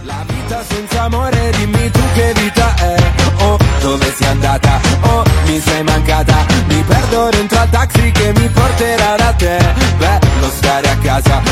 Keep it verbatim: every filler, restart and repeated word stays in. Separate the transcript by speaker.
Speaker 1: La vita senza amore, dimmi tu che vita è. Oh, dove sei andata? Oh, mi sei mancata. Mi perdo dentro al taxi che mi porterà da te. Bello stare a casa,